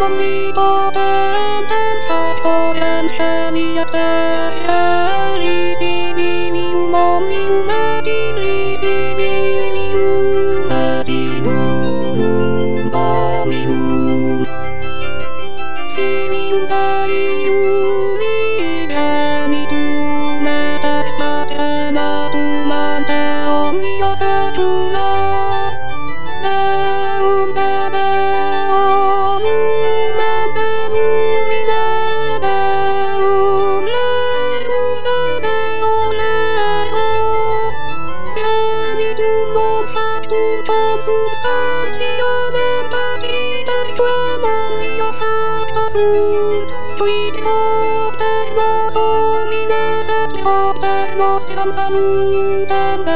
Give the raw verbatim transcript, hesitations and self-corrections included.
only for them and fight for them shall be a fair easy you mom you mad easy you mad you mom you see you mad you need me to mad but I'm not to man on your side to love now now Tweet of the lost, all we know that we hope that lost in some